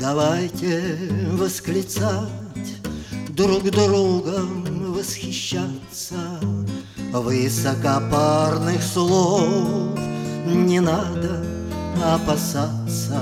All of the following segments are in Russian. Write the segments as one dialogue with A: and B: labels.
A: Давайте восклицать, друг другом восхищаться. Высокопарных слов не надо опасаться.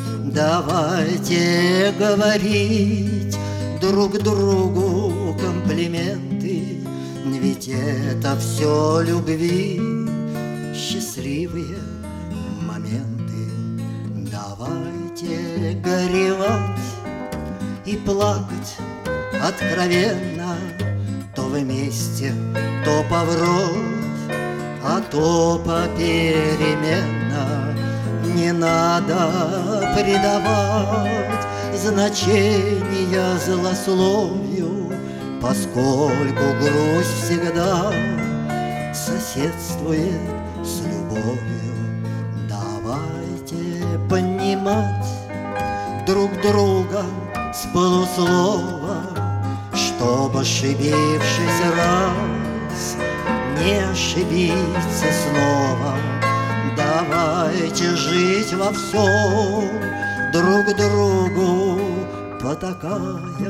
A: Давайте говорить друг другу комплименты, ведь это все любви, счастливые моменты. Давайте горевать и плакать откровенно, то вместе, то повровь, а то попеременно. Не надо придавать значения злословию, поскольку грусть всегда соседствует с любовью. Давайте понимать друг друга с полуслова, чтобы, ошибившись раз, не ошибиться снова. Давайте жить во всем друг другу потакая,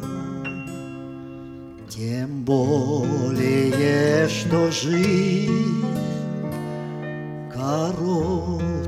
A: тем более, что жизнь коротка.